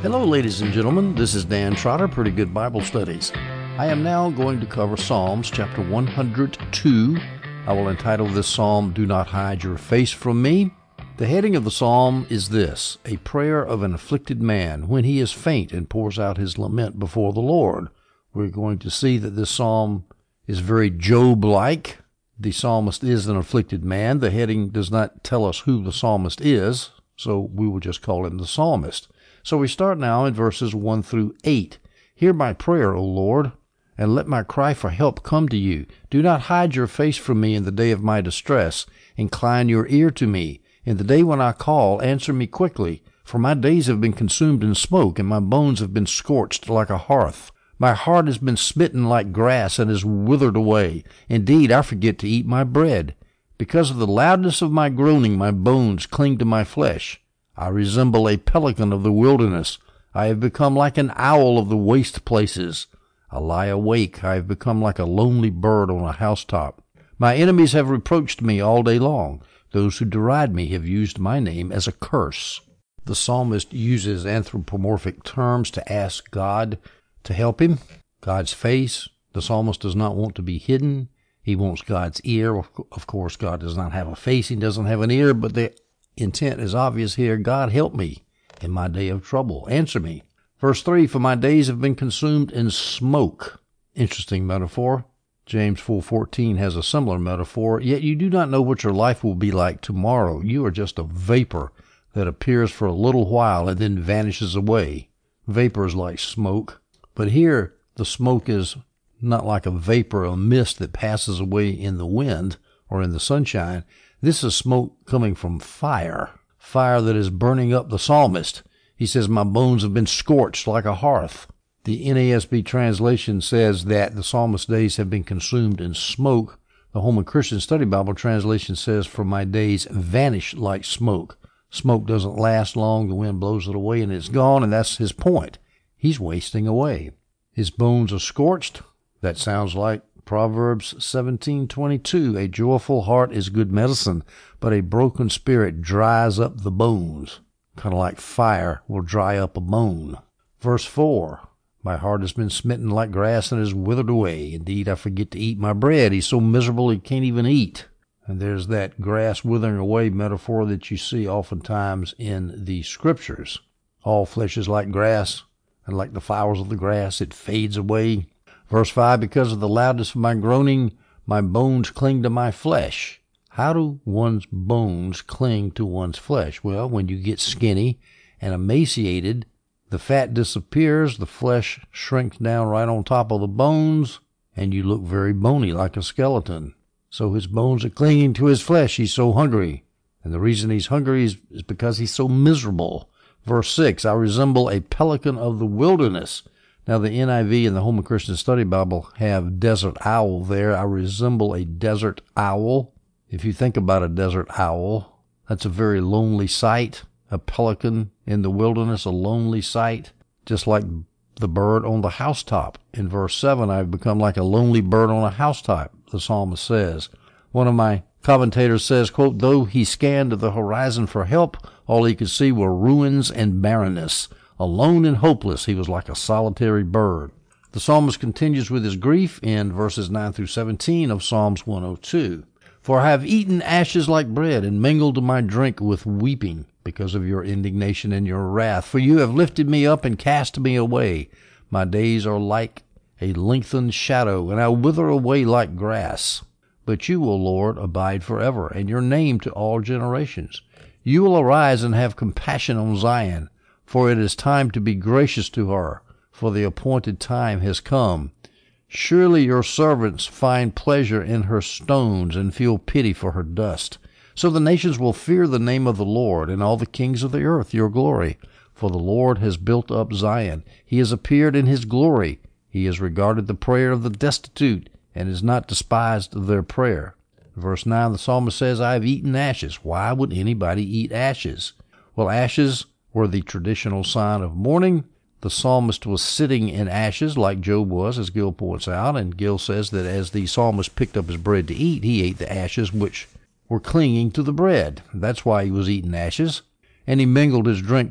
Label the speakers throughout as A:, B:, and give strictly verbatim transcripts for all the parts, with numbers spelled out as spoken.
A: Hello, ladies and gentlemen. This is Dan Trotter, Pretty Good Bible Studies. I am now going to cover Psalms chapter one hundred two. I will entitle this psalm, Do Not Hide Your Face From Me. The heading of the psalm is this: A prayer of an afflicted man when he is faint and pours out his lament before the Lord. We're going to see that this psalm is very Job-like. The psalmist is an afflicted man. The heading does not tell us who the psalmist is, so we will just call him the psalmist. So we start now in verses one through eight. Hear my prayer, O Lord, and let my cry for help come to you. Do not hide your face from me in the day of my distress. Incline your ear to me. In the day when I call, answer me quickly. For my days have been consumed in smoke, and my bones have been scorched like a hearth. My heart has been smitten like grass and is withered away. Indeed, I forget to eat my bread. Because of the loudness of my groaning, my bones cling to my flesh. I resemble a pelican of the wilderness. I have become like an owl of the waste places. I lie awake. I have become like a lonely bird on a housetop. My enemies have reproached me all day long. Those who deride me have used my name as a curse. The psalmist uses anthropomorphic terms to ask God to help him. God's face. The psalmist does not want to be hidden. He wants God's ear. Of course, God does not have a face. He doesn't have an ear, but the intent is obvious here. God, help me in my day of trouble. Answer me. Verse three, for my days have been consumed in smoke. Interesting metaphor. James four fourteen has a similar metaphor. Yet you do not know what your life will be like tomorrow. You are just a vapor that appears for a little while and then vanishes away. Vapor is like smoke. But here, the smoke is not like a vapor, a mist that passes away in the wind or in the sunshine. This is smoke coming from fire, fire that is burning up the psalmist. He says, my bones have been scorched like a hearth. The N A S B translation says that the psalmist's days have been consumed in smoke. The Holman Christian Study Bible translation says, for my days vanish like smoke. Smoke doesn't last long. The wind blows it away and it's gone, and that's his point. He's wasting away. His bones are scorched. That sounds like Proverbs seventeen twenty-two. A joyful heart is good medicine, but a broken spirit dries up the bones. Kind of like fire will dry up a bone. Verse four. My heart has been smitten like grass and is withered away. Indeed, I forget to eat my bread. He's so miserable he can't even eat. And there's that grass withering away metaphor that you see oftentimes in the scriptures. All flesh is like grass, and like the flowers of the grass, it fades away. Verse five, because of the loudness of my groaning, my bones cling to my flesh. How do one's bones cling to one's flesh? Well, when you get skinny and emaciated, the fat disappears, the flesh shrinks down right on top of the bones, and you look very bony like a skeleton. So his bones are clinging to his flesh. He's so hungry. And the reason he's hungry is, is because he's so miserable. Verse six, I resemble a pelican of the wilderness. Now, the N I V and the Holman Christian Study Bible have desert owl there. I resemble a desert owl. If you think about a desert owl, that's a very lonely sight. A pelican in the wilderness, a lonely sight, just like the bird on the housetop. In verse seven, I've become like a lonely bird on a housetop, the psalmist says. One of my commentators says, quote, though he scanned the horizon for help, all he could see were ruins and barrenness. Alone and hopeless, he was like a solitary bird. The psalmist continues with his grief in verses nine through seventeen of Psalms one oh two. For I have eaten ashes like bread and mingled my drink with weeping because of your indignation and your wrath. For you have lifted me up and cast me away. My days are like a lengthened shadow, and I wither away like grass. But you, O Lord, abide forever, and your name to all generations. You will arise and have compassion on Zion, for it is time to be gracious to her, for the appointed time has come. Surely your servants find pleasure in her stones and feel pity for her dust. So the nations will fear the name of the Lord, and all the kings of the earth your glory. For the Lord has built up Zion. He has appeared in his glory. He has regarded the prayer of the destitute, and has not despised their prayer. Verse nine, the psalmist says, I have eaten ashes. Why would anybody eat ashes? Well, ashes were the traditional sign of mourning. The psalmist was sitting in ashes like Job was, as Gill points out, and Gill says that as the psalmist picked up his bread to eat, he ate the ashes which were clinging to the bread. That's why he was eating ashes. And he mingled his drink with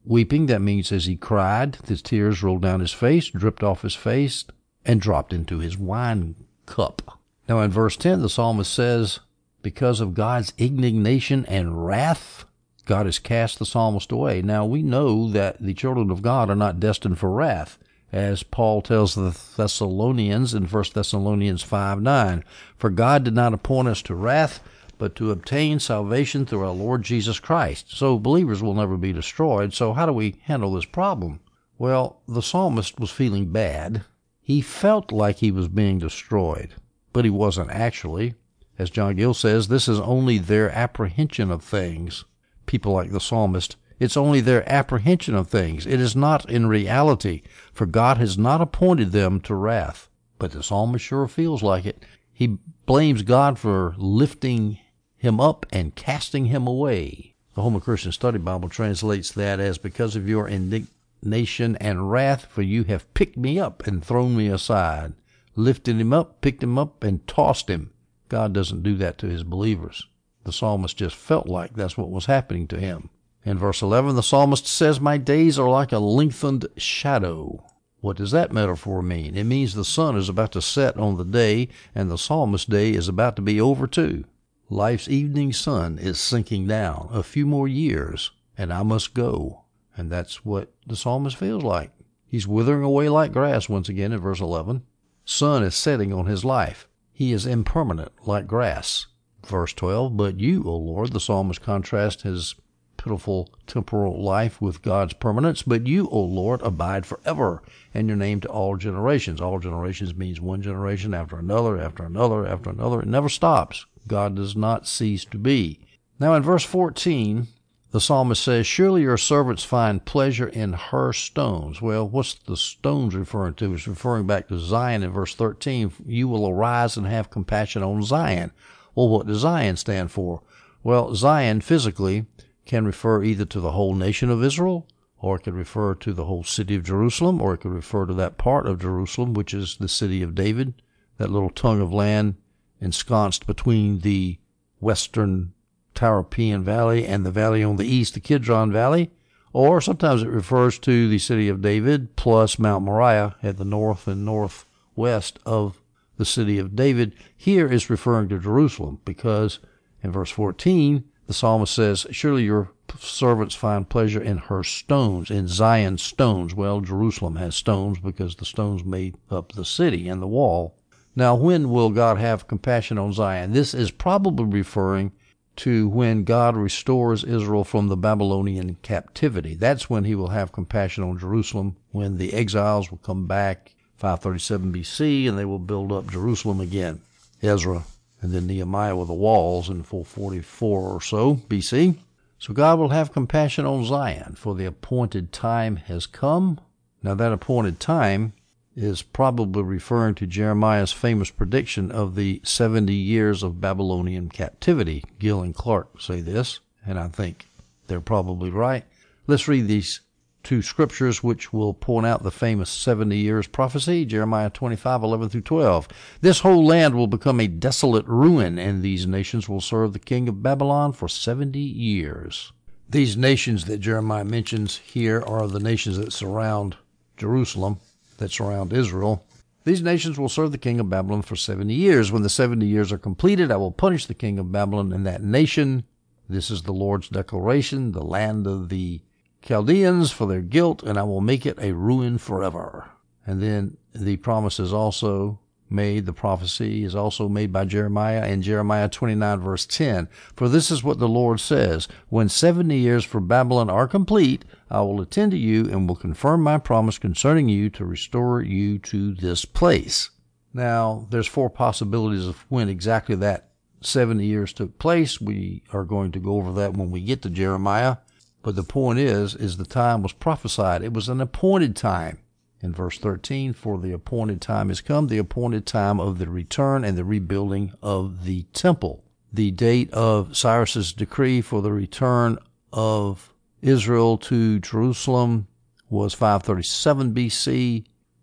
A: Weeping, that means as he cried, the tears rolled down his face, dripped off his face, and dropped into his wine cup. Now in verse ten, the psalmist says, because of God's indignation and wrath, God has cast the psalmist away. Now we know that the children of God are not destined for wrath, as Paul tells the Thessalonians in First Thessalonians five nine. For God did not appoint us to wrath, but to obtain salvation through our Lord Jesus Christ. So believers will never be destroyed. So how do we handle this problem? Well, the psalmist was feeling bad. He felt like he was being destroyed, but he wasn't actually. As John Gill says, this is only their apprehension of things. People like the psalmist, it's only their apprehension of things. It is not in reality, for God has not appointed them to wrath. But the psalmist sure feels like it. He blames God for lifting him up and casting him away. The Holman Christian Study Bible translates that as, because of your indignation and wrath, for you have picked me up and thrown me aside. Lifted him up, picked him up, and tossed him. God doesn't do that to his believers. The psalmist just felt like that's what was happening to him. In verse eleven, the psalmist says, my days are like a lengthened shadow. What does that metaphor mean? It means the sun is about to set on the day, and the psalmist's day is about to be over too. Life's evening sun is sinking down. A few more years, and I must go. And that's what the psalmist feels like. He's withering away like grass once again in verse eleven. Sun is setting on his life. He is impermanent like grass. Verse twelve, but you, O Lord, the psalmist contrasts his pitiful temporal life with God's permanence. But you, O Lord, abide forever, and your name to all generations. All generations means one generation after another, after another, after another. It never stops. God does not cease to be. Now in verse fourteen, the psalmist says, surely your servants find pleasure in her stones. Well, what's the stones referring to? It's referring back to Zion in verse thirteen. You will arise and have compassion on Zion. Well, what does Zion stand for? Well, Zion physically can refer either to the whole nation of Israel, or it could refer to the whole city of Jerusalem, or it could refer to that part of Jerusalem, which is the city of David, that little tongue of land ensconced between the western Taropean Valley and the valley on the east, the Kidron Valley. Or sometimes it refers to the city of David plus Mount Moriah at the north and northwest of the city of David. Here is referring to Jerusalem, because in verse fourteen, the psalmist says, surely your servants find pleasure in her stones, in Zion's stones. Well, Jerusalem has stones because the stones made up the city and the wall. Now, when will God have compassion on Zion? This is probably referring to when God restores Israel from the Babylonian captivity. That's when he will have compassion on Jerusalem, when the exiles will come back, five thirty-seven B C, and they will build up Jerusalem again. Ezra and then Nehemiah with the walls in four forty-four or so B C. So God will have compassion on Zion, for the appointed time has come. Now that appointed time is probably referring to Jeremiah's famous prediction of the seventy years of Babylonian captivity. Gill and Clark say this, and I think they're probably right. Let's read these two scriptures which will point out the famous seventy years prophecy, Jeremiah twenty-five, eleven through twelve. This whole land will become a desolate ruin, and these nations will serve the king of Babylon for seventy years. These nations that Jeremiah mentions here are the nations that surround Jerusalem, that surround Israel. These nations will serve the king of Babylon for seventy years. When the seventy years are completed, I will punish the king of Babylon and that nation. This is the Lord's declaration, the land of the Chaldeans, for their guilt, and I will make it a ruin forever. And then the promise is also made, the prophecy is also made by Jeremiah in Jeremiah twenty-nine, verse ten. For this is what the Lord says, when seventy years for Babylon are complete, I will attend to you and will confirm my promise concerning you to restore you to this place. Now, there's four possibilities of when exactly that seventy years took place. We are going to go over that when we get to Jeremiah. But the point is, is the time was prophesied. It was an appointed time. In verse thirteen, for the appointed time has come, the appointed time of the return and the rebuilding of the temple. The date of Cyrus's decree for the return of Israel to Jerusalem was five thirty-seven B C.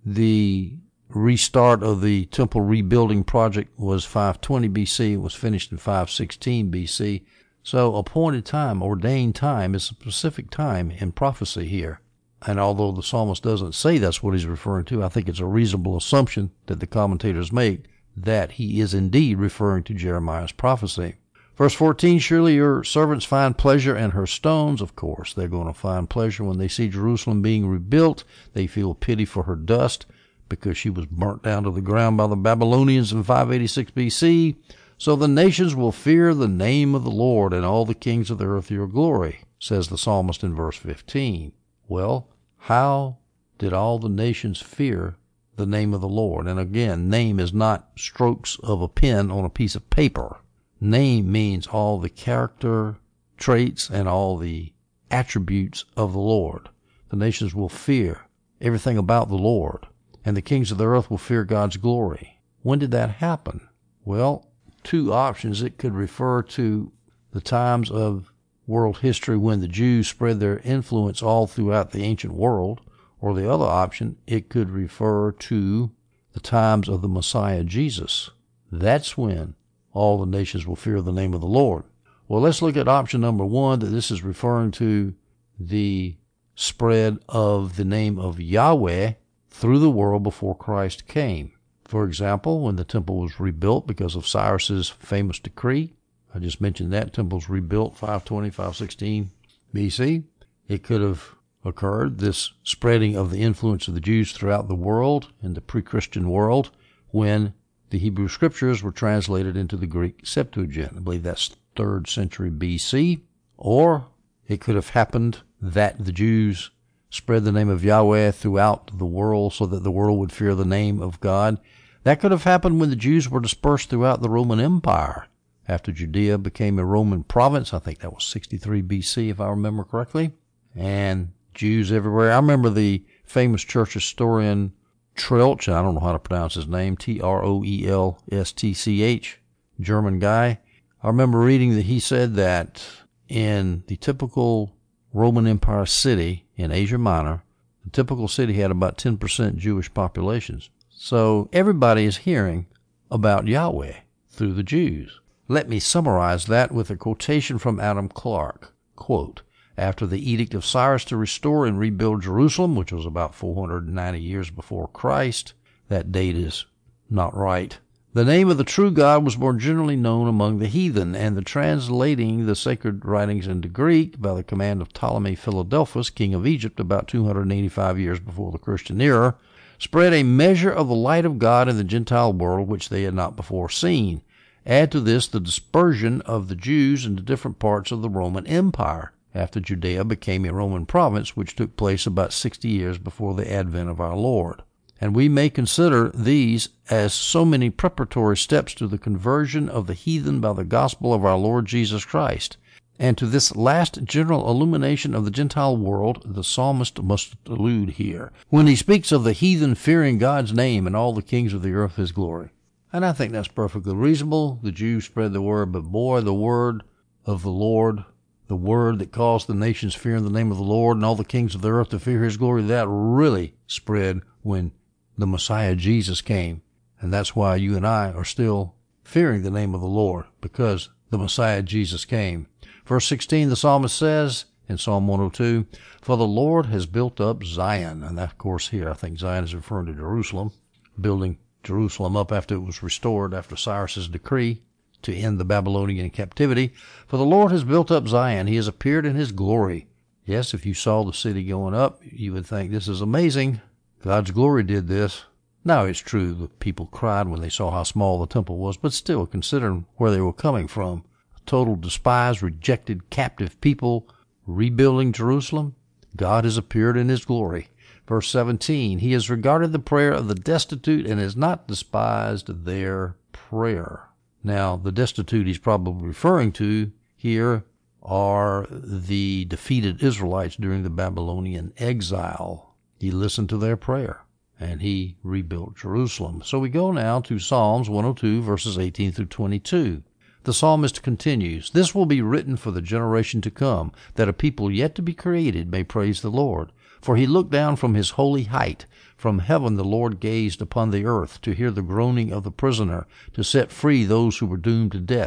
A: The restart of the temple rebuilding project was five twenty B C. It was finished in five sixteen B C. So appointed time, ordained time, is a specific time in prophecy here. And although the psalmist doesn't say that's what he's referring to, I think it's a reasonable assumption that the commentators make that he is indeed referring to Jeremiah's prophecy. Verse fourteen, surely your servants find pleasure in her stones. Of course, they're going to find pleasure when they see Jerusalem being rebuilt. They feel pity for her dust because she was burnt down to the ground by the Babylonians in five eighty-six B C. So the nations will fear the name of the Lord, and all the kings of the earth your glory, says the psalmist in verse fifteen. Well, how did all the nations fear the name of the Lord? And again, name is not strokes of a pen on a piece of paper. Name means all the character traits and all the attributes of the Lord. The nations will fear everything about the Lord, and the kings of the earth will fear God's glory. When did that happen? Well, two options. It could refer to the times of world history when the Jews spread their influence all throughout the ancient world, or the other option, it could refer to the times of the Messiah Jesus. That's when all the nations will fear the name of the Lord. Well, let's look at option number one, that this is referring to the spread of the name of Yahweh through the world before Christ came. For example, when the temple was rebuilt because of Cyrus's famous decree, I just mentioned that temple was rebuilt five twenty, five sixteen B C. It could have occurred, this spreading of the influence of the Jews throughout the world, in the pre-Christian world, when the Hebrew scriptures were translated into the Greek Septuagint. I believe that's third century B C. Or it could have happened that the Jews spread the name of Yahweh throughout the world so that the world would fear the name of God. That could have happened when the Jews were dispersed throughout the Roman Empire. After Judea became a Roman province, I think that was sixty-three B C if I remember correctly, and Jews everywhere. I remember the famous church historian Troeltsch, I don't know how to pronounce his name, T R O E L S T C H, German guy. I remember reading that he said that in the typical Roman Empire city in Asia Minor, the typical city had about ten percent Jewish populations. So everybody is hearing about Yahweh through the Jews. Let me summarize that with a quotation from Adam Clarke. Quote, after the edict of Cyrus to restore and rebuild Jerusalem, which was about four hundred ninety years before Christ, that date is not right, the name of the true God was more generally known among the heathen, and the translating the sacred writings into Greek by the command of Ptolemy Philadelphus, king of Egypt, about two hundred eighty-five years before the Christian era, spread a measure of the light of God in the Gentile world which they had not before seen. Add to this the dispersion of the Jews into different parts of the Roman Empire after Judea became a Roman province, which took place about sixty years before the advent of our Lord. And we may consider these as so many preparatory steps to the conversion of the heathen by the gospel of our Lord Jesus Christ. And to this last general illumination of the Gentile world, the psalmist must allude here, when he speaks of the heathen fearing God's name and all the kings of the earth his glory. And I think that's perfectly reasonable. The Jews spread the word, but boy, the word of the Lord, the word that caused the nations fear in the name of the Lord and all the kings of the earth to fear his glory, that really spread when the Messiah Jesus came. And that's why you and I are still fearing the name of the Lord, because the Messiah Jesus came. Verse sixteen, the psalmist says in Psalm one oh two, for the Lord has built up Zion. And that, of course, here I think Zion is referring to Jerusalem, building Jerusalem up after it was restored after Cyrus's decree to end the Babylonian captivity. For the Lord has built up Zion. He has appeared in his glory. Yes, if you saw the city going up, you would think this is amazing. God's glory did this. Now, it's true the people cried when they saw how small the temple was, but still, considering where they were coming from, a total despised, rejected, captive people rebuilding Jerusalem, God has appeared in his glory. Verse seventeen, he has regarded the prayer of the destitute and has not despised their prayer. Now, the destitute he's probably referring to here are the defeated Israelites during the Babylonian exile. He listened to their prayer, and he rebuilt Jerusalem. So we go now to Psalms one oh two, verses eighteen through twenty-two. The psalmist continues, this will be written for the generation to come, that a people yet to be created may praise the Lord. For he looked down from his holy height. From heaven the Lord gazed upon the earth to hear the groaning of the prisoner, to set free those who were doomed to death,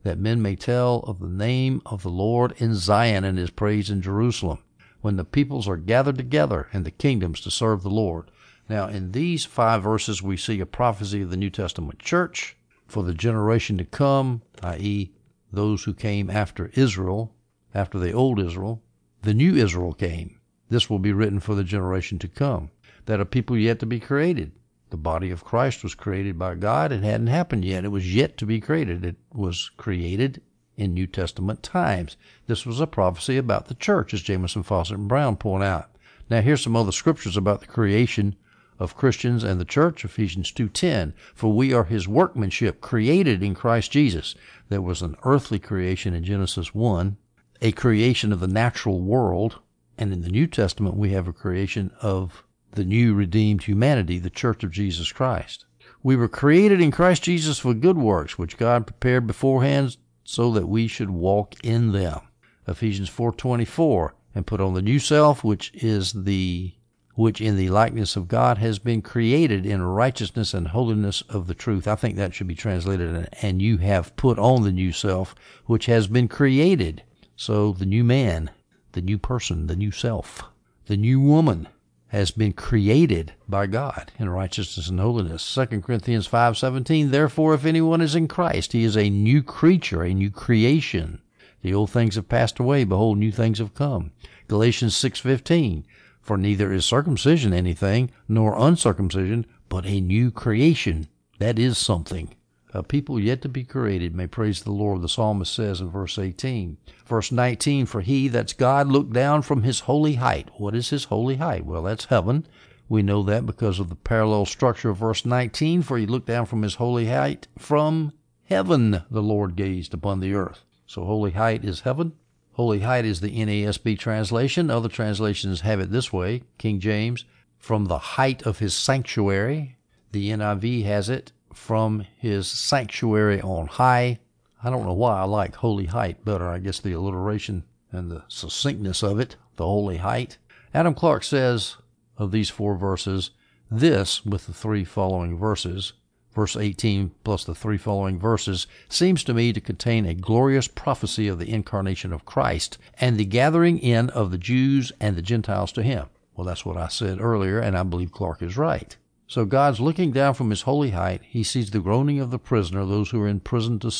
A: that men may tell of the name of the Lord in Zion and his praise in Jerusalem, when the peoples are gathered together in the kingdoms to serve the Lord. Now, in these five verses, we see a prophecy of the New Testament church for the generation to come, that is, those who came after Israel, after the old Israel. The new Israel came. This will be written for the generation to come, that are people yet to be created. The body of Christ was created by God. It hadn't happened yet. It was yet to be created. It was created in New Testament times. This was a prophecy about the church, as Jamieson, Fausset, and Brown point out. Now, here's some other scriptures about the creation of Christians and the church. Ephesians two ten, for we are his workmanship, created in Christ Jesus. There was an earthly creation in Genesis one, a creation of the natural world, and in the New Testament we have a creation of the new redeemed humanity, the church of Jesus Christ. We were created in Christ Jesus for good works, which God prepared beforehand so that we should walk in them. Ephesians four twenty-four, and put on the new self, which is the which in the likeness of God has been created in righteousness and holiness of the truth. I think that should be translated, and you have put on the new self, which has been created. So the new man, the new person, the new self, the new woman has been created by God in righteousness and holiness. Second Corinthians five seventeen, therefore if anyone is in Christ, he is a new creature, a new creation. The old things have passed away, behold, new things have come. Galatians six fifteen, for neither is circumcision anything, nor uncircumcision, but a new creation. That is something. A people yet to be created may praise the Lord, the psalmist says in verse eighteen. Verse nineteen, for he, that's God, looked down from his holy height. What is his holy height? Well, that's heaven. We know that because of the parallel structure of verse nineteen, for he looked down from his holy height. From heaven the Lord gazed upon the earth. So holy height is heaven. Holy height is the N A S B translation. Other translations have it this way. King James, from the height of his sanctuary. The N I V has it, from his sanctuary on high. I don't know why I like holy height better. I guess the alliteration and the succinctness of it, the holy height. Adam Clarke says of these four verses, this, with the three following verses, verse eighteen plus the three following verses, seems to me to contain a glorious prophecy of the incarnation of Christ and the gathering in of the Jews and the Gentiles to him. Well, that's what I said earlier, and I believe Clarke is right. So God's looking down from his holy height. He sees the groaning of the prisoner, those who are in prison to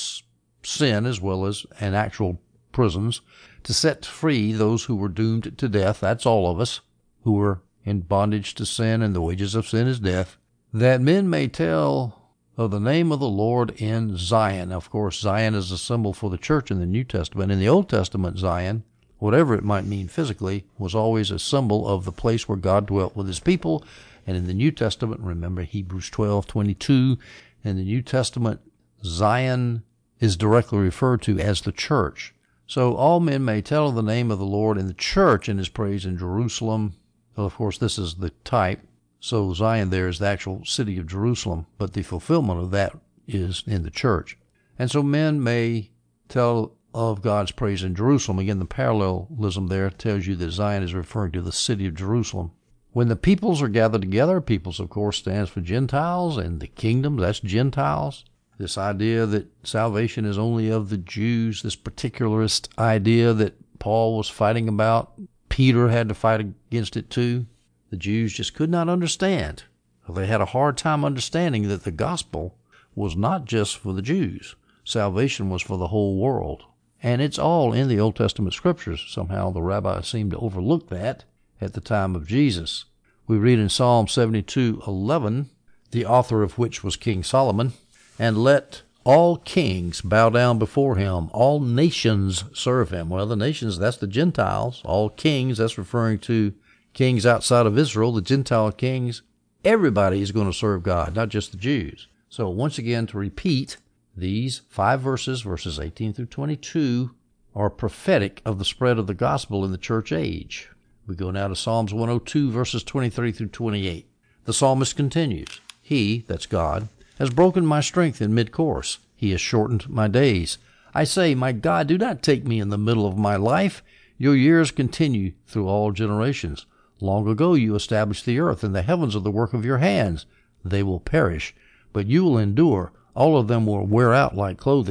A: sin as well as in actual prisons, to set free those who were doomed to death. That's all of us who were in bondage to sin, and the wages of sin is death, that men may tell of the name of the Lord in Zion. Of course, Zion is a symbol for the church in the New Testament. In the Old Testament, Zion, whatever it might mean physically, was always a symbol of the place where God dwelt with his people. And in the New Testament, remember Hebrews twelve twenty-two, in the New Testament, Zion is directly referred to as the church. So all men may tell of the name of the Lord in the church and his praise in Jerusalem. Well, of course, this is the type. So Zion there is the actual city of Jerusalem, but the fulfillment of that is in the church. And so men may tell of God's praise in Jerusalem. Again, the parallelism there tells you that Zion is referring to the city of Jerusalem. When the peoples are gathered together, peoples, of course, stands for Gentiles, and the kingdom, that's Gentiles. This idea that salvation is only of the Jews, this particularist idea that Paul was fighting about, Peter had to fight against it too. The Jews just could not understand. They had a hard time understanding that the gospel was not just for the Jews. Salvation was for the whole world. And it's all in the Old Testament scriptures. Somehow the rabbis seemed to overlook that at the time of Jesus. We read in Psalm seventy-two eleven, the author of which was King Solomon, and let all kings bow down before him, all nations serve him. Well, the nations, that's the Gentiles. All kings, that's referring to kings outside of Israel, the Gentile kings. Everybody is going to serve God, not just the Jews. So once again, to repeat, these five verses, verses eighteen through twenty-two, are prophetic of the spread of the gospel in the church age. We go now to Psalms one oh two, verses twenty-three through twenty-eight. The psalmist continues, he, that's God, has broken my strength in mid-course. He has shortened my days. I say, my God, do not take me in the middle of my life. Your years continue through all generations. Long ago you established the earth, and the heavens are the work of your hands. They will perish, but you will endure. All of them will wear out like clothing.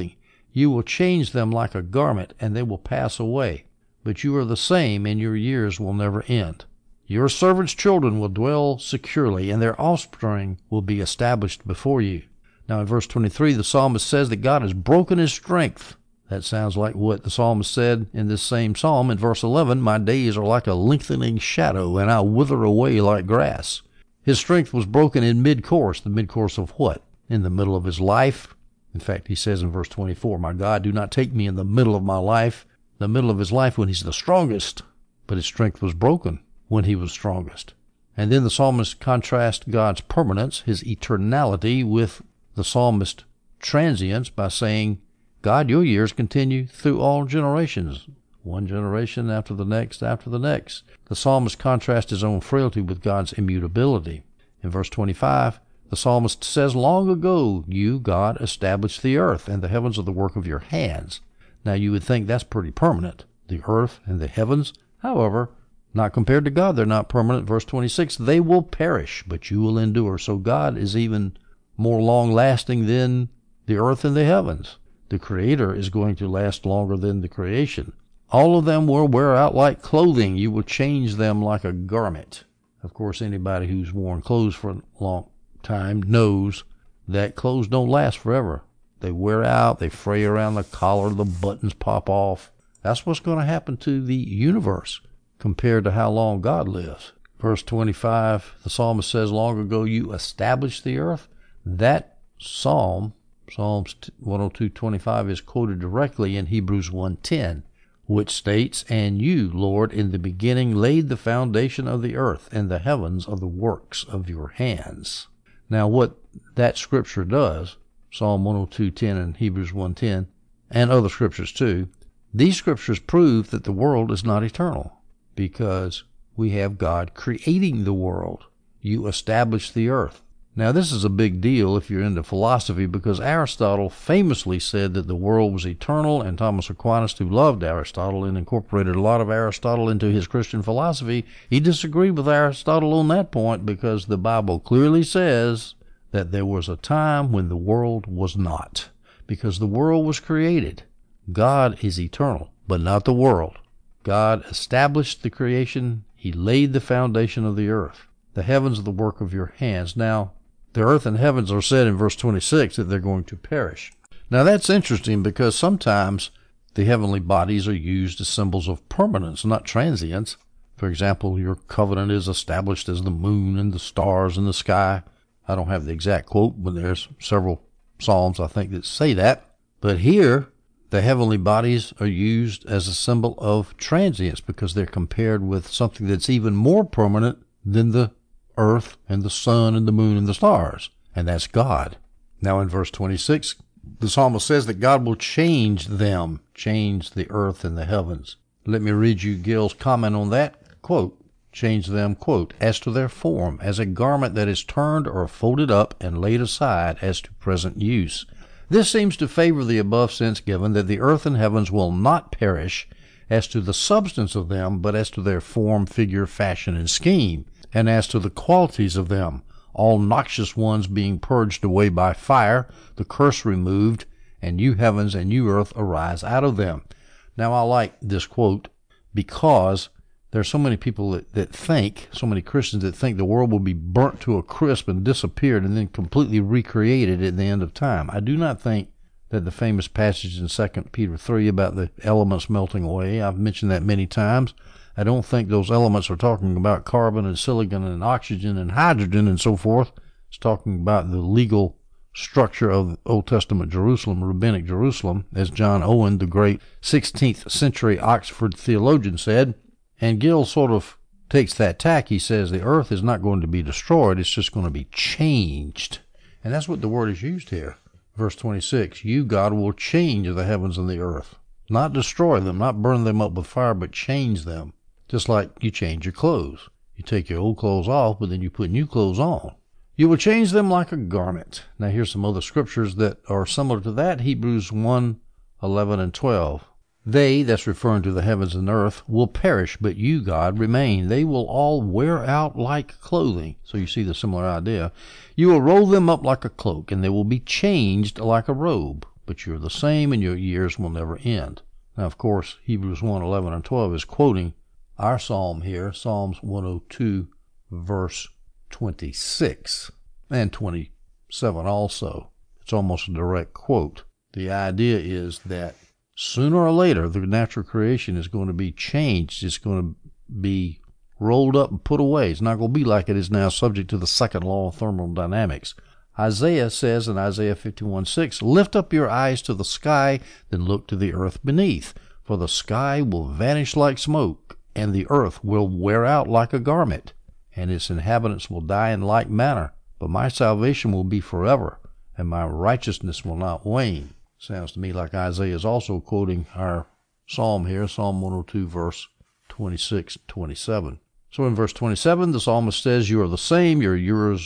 A: You will change them like a garment, and they will pass away. But you are the same, and your years will never end. Your servants' children will dwell securely, and their offspring will be established before you. Now in verse twenty-three, the psalmist says that God has broken his strength. That sounds like what the psalmist said in this same psalm in verse eleven, my days are like a lengthening shadow, and I wither away like grass. His strength was broken in mid-course. The mid-course of what? In the middle of his life. In fact, he says in verse twenty-four, my God, do not take me in the middle of my life, the middle of his life when he's the strongest. But his strength was broken when he was strongest. And then the psalmist contrasts God's permanence, his eternality, with the psalmist's transience by saying, God, your years continue through all generations, one generation after the next after the next. The psalmist contrasts his own frailty with God's immutability. In verse twenty-five, the psalmist says, long ago you, God, established the earth, and the heavens are the work of your hands. Now you would think that's pretty permanent, the earth and the heavens. However, not compared to God, they're not permanent. Verse twenty-six, they will perish, but you will endure. So God is even more long-lasting than the earth and the heavens. The Creator is going to last longer than the creation. All of them will wear out like clothing. You will change them like a garment. Of course, anybody who's worn clothes for a long time knows that clothes don't last forever. They wear out, they fray around the collar, the buttons pop off. That's what's going to happen to the universe compared to how long God lives. Verse twenty-five, the psalmist says, long ago you established the earth. That psalm, Psalms one oh two twenty-five, is quoted directly in Hebrews one ten, which states, and you, Lord, in the beginning laid the foundation of the earth, and the heavens are the works of your hands. Now what that scripture does, Psalm one oh two ten and Hebrews one ten, and other scriptures too, these scriptures prove that the world is not eternal, because we have God creating the world. You established the earth. Now, this is a big deal if you're into philosophy, because Aristotle famously said that the world was eternal, and Thomas Aquinas, who loved Aristotle and incorporated a lot of Aristotle into his Christian philosophy, he disagreed with Aristotle on that point, because the Bible clearly says that there was a time when the world was not, because the world was created. God is eternal, but not the world. God established the creation. He laid the foundation of the earth. The heavens are the work of your hands. Now, the earth and heavens are said in verse twenty-six that they're going to perish. Now that's interesting, because sometimes the heavenly bodies are used as symbols of permanence, not transience. For example, your covenant is established as the moon and the stars in the sky. I don't have the exact quote, but there's several psalms, I think, that say that. But here, the heavenly bodies are used as a symbol of transience, because they're compared with something that's even more permanent than the earth and the sun and the moon and the stars, and that's God. Now in verse twenty-six, the psalmist says that God will change them, change the earth and the heavens. Let me read you Gill's comment on that. Quote, change them, quote, as to their form, as a garment that is turned or folded up and laid aside as to present use. This seems to favor the above sense given, that the earth and heavens will not perish as to the substance of them, but as to their form, figure, fashion, and scheme, and as to the qualities of them, all noxious ones being purged away by fire, the curse removed, and new heavens and new earth arise out of them. Now I like this quote, because there are so many people that, that think, so many Christians that think the world will be burnt to a crisp and disappeared and then completely recreated at the end of time. I do not think that the famous passage in Second Peter three about the elements melting away, I've mentioned that many times. I don't think those elements are talking about carbon and silicon and oxygen and hydrogen and so forth. It's talking about the legal structure of Old Testament Jerusalem, rabbinic Jerusalem, as John Owen, the great sixteenth century Oxford theologian, said. And Gill sort of takes that tack. He says the earth is not going to be destroyed, it's just going to be changed. And that's what the word is used here. Verse twenty-six, you, God, will change the heavens and the earth. Not destroy them, not burn them up with fire, but change them. Just like you change your clothes. You take your old clothes off, but then you put new clothes on. You will change them like a garment. Now here's some other scriptures that are similar to that. Hebrews one, eleven, and twelve. They, that's referring to the heavens and earth, will perish, but you, God, remain. They will all wear out like clothing. So you see the similar idea. You will roll them up like a cloak, and they will be changed like a robe. but you're the same and your years will never end. Now, of course, Hebrews one, eleven, and twelve is quoting our psalm here, Psalms one oh two, verse twenty-six, and twenty-seven also. It's almost a direct quote. The idea is that sooner or later, the natural creation is going to be changed. It's going to be rolled up and put away. It's not going to be like it is now, subject to the second law of thermodynamics. Isaiah says in Isaiah fifty-one six, "Lift up your eyes to the sky, then look to the earth beneath. For the sky will vanish like smoke, and the earth will wear out like a garment, and its inhabitants will die in like manner. But my salvation will be forever, and my righteousness will not wane." Sounds to me like Isaiah is also quoting our psalm here, Psalm one oh two, verse twenty-six, twenty-seven. So in verse twenty-seven, the psalmist says, "You are the same, your years..."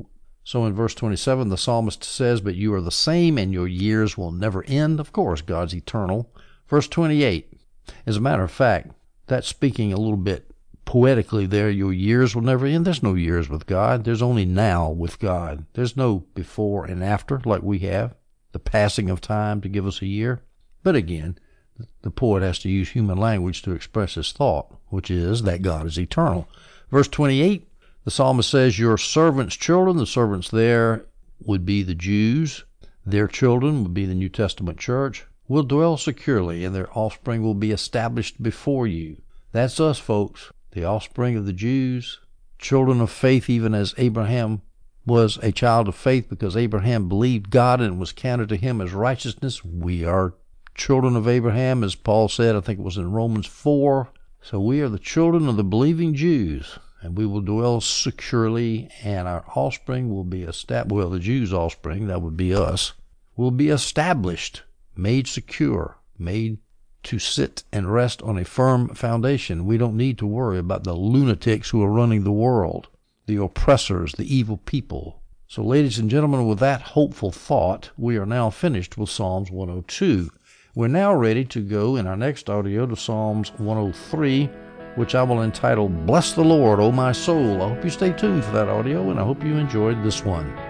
A: So in verse twenty-seven, the psalmist says, "But you are the same, and your years will never end." Of course, God's eternal. Verse twenty-eight, as a matter of fact, that's speaking a little bit poetically there. Your years will never end. There's no years with God. There's only now with God. There's no before and after like we have, the passing of time to give us a year. But again, the poet has to use human language to express his thought, which is that God is eternal. Verse twenty-eight, the psalmist says, "Your servants' children," the servants there would be the Jews, their children would be the New Testament church, "will dwell securely, and their offspring will be established before you." That's us, folks, the offspring of the Jews, children of faith, even as Abraham was a child of faith because Abraham believed God and it was counted to him as righteousness. We are children of Abraham, as Paul said, I think it was in Romans four. So we are the children of the believing Jews, and we will dwell securely, and our offspring will be established. Well, the Jews' offspring, that would be us, will be established, made secure, made to sit and rest on a firm foundation. We don't need to worry about the lunatics who are running the world, the oppressors, the evil people. So, ladies and gentlemen, with that hopeful thought, we are now finished with Psalms one oh two. We're now ready to go in our next audio to Psalms one oh three, which I will entitle, "Bless the Lord, O my soul." I hope you stay tuned for that audio, and I hope you enjoyed this one.